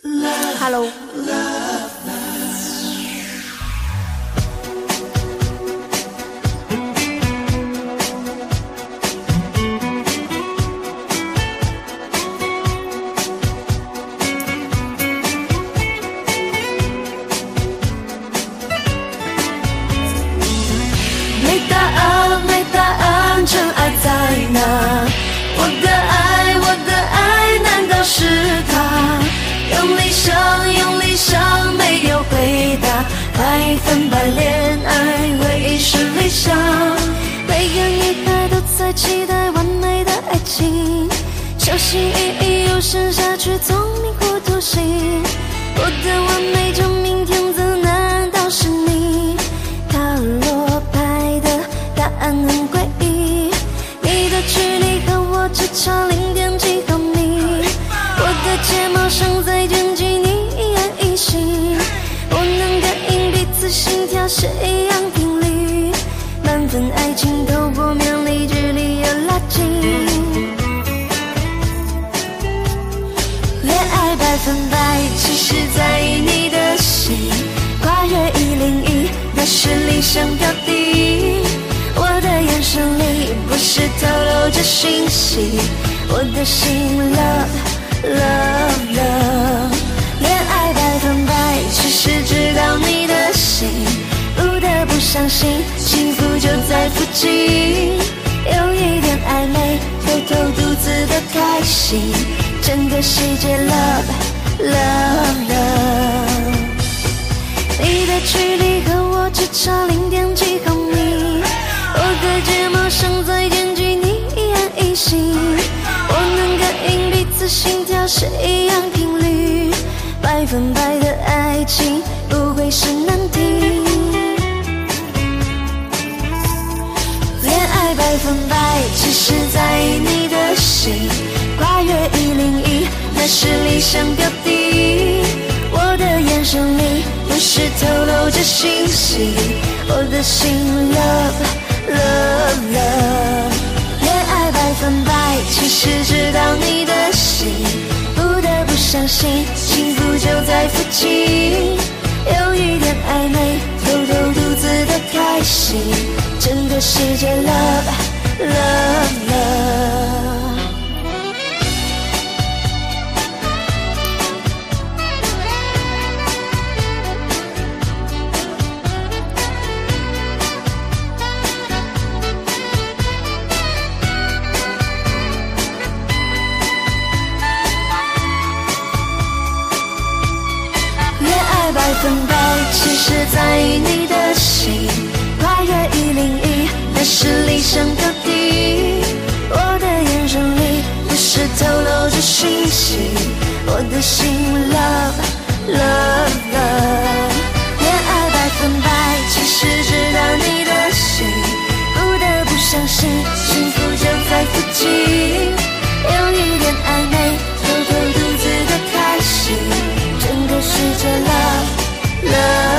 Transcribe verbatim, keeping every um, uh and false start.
Hello。 没答案，没答案，真爱在哪？我的爱，我的爱，难道是他？用力想，用力想，没有回答。百分百恋爱，唯一是理想。每个女孩都在期待完美的爱情，小心翼翼又陷下去，聪明糊涂心。我的完美真命天子，难道是你？塔罗牌的答案很诡异，你的距离和我只差零点几毫米。我的睫毛上在卷起，你一言一行，我能感应彼此心跳是一样频率，满分爱情透过秒离，距离又拉近。恋爱百分百，其实在意你的心，跨越一零一，那是理想标的。我的眼神里不是透露着讯息，我的心 love love love。恋爱百分百，其实知道你的心，不得不相信幸福就在附近。有一点暧昧，偷偷独自的开心，整个世界 love love love。你的距离和我只差零点几毫米，我的睫毛上在卷起，你一言一行，我能感应彼此心跳是一样频率，百分百的爱情不会是难题。恋爱百分百，其实在意你的心，跨越一零一，那是理想标的。我的眼神里不是透露着讯息，我的心 love love love。恋爱百分百，其实知道你的心，不得不相信幸福就在附近。有一点暧昧，偷偷独自的开心，整个世界 love love love。百分百，其实在意你的心，跨越一零一，那是理想标的。我的眼神里不是透露着讯息，我的心 love love love。恋爱百分百，其实知道你的心，不得不相信幸福就在附近。有一点暧昧，偷偷独自的开心，整个世界 love love